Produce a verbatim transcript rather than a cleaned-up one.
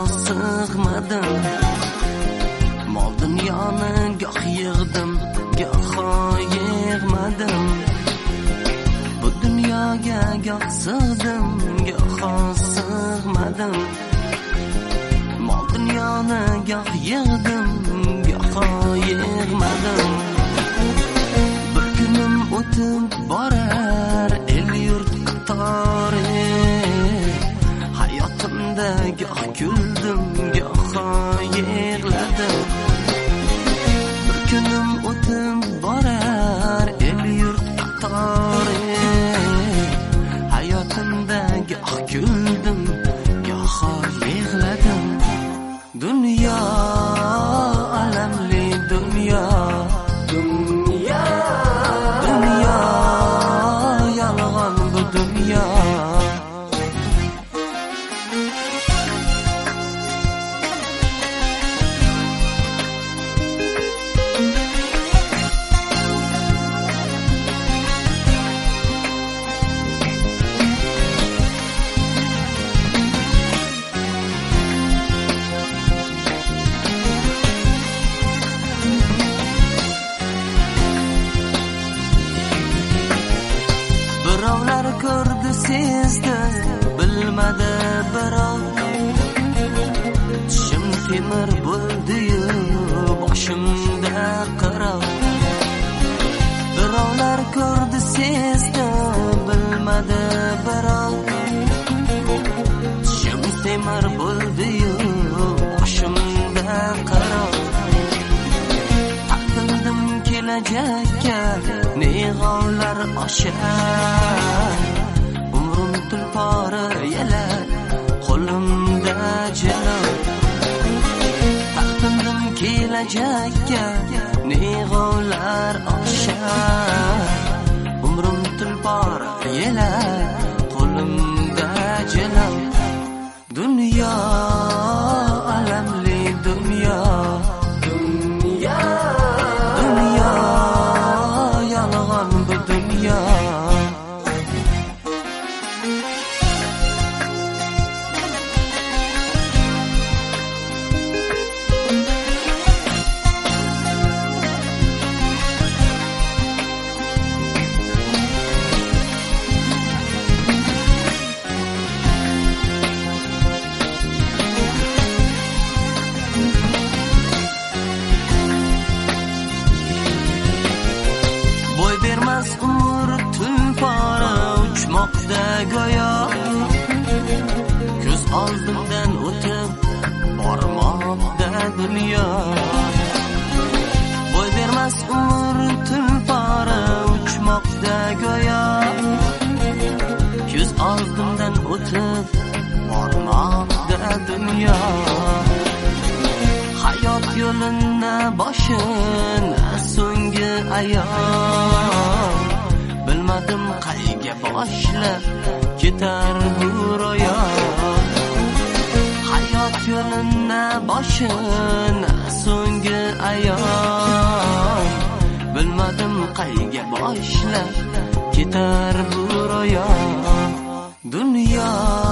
sig'madim. Mol dunyoni goh yig'dim, goh yig'madim. Bu dunyoga goh sig'dim, goh sig'madim. Mol dunyoni goh yig'dim, goh yig'madim. Bir kunim o'tib borar el yurt qatori. Hayotimda goh kuldim, goh yig'ladim. Bir kunim o'tib borar el yurt qatori. Hayotimda goh kuldim, goh yig'ladim. Dunyo alamli dunyo, dunyo, dunyo yolg'on bu dunyo. Birovlar ko'rdi, sezdi, bilmadi birov. Tishim temir bo'ldi-yu, boshimda qirov. Birovlar ko'rdi, sezdi, bilmadi birov. Tishim temir bo'ldi-yu, boshimda qirov. Taqildim kelajakka, neyg'onlar oshar. Umrim tulpori yelar, qo'limda jilov. Taqildim kelajakka, neyg'onlar oshar. Umrim tulpori yelar, qo'limda jilov. Dunyo alamli dunyo, dunyo, dunyo yolg'on bu dunyo. Boy bermas umr tulpori uchmoqda go'yo. Ko'z oldimdan o'tib bormoqda dunyo. Boy bermas umr tulpori uchmoqda go'yo. Ko'z oldimdan o'tib bormoqda dunyo. Hayot yo'lini boshini so'nggi ayol. Bilmadim qayga boshlab ketar bu ro'yol. Hayot yo'lini boshini so'nggi ayol. Bilmadim qayga boshlab ketar bu ro'yol. Dunyo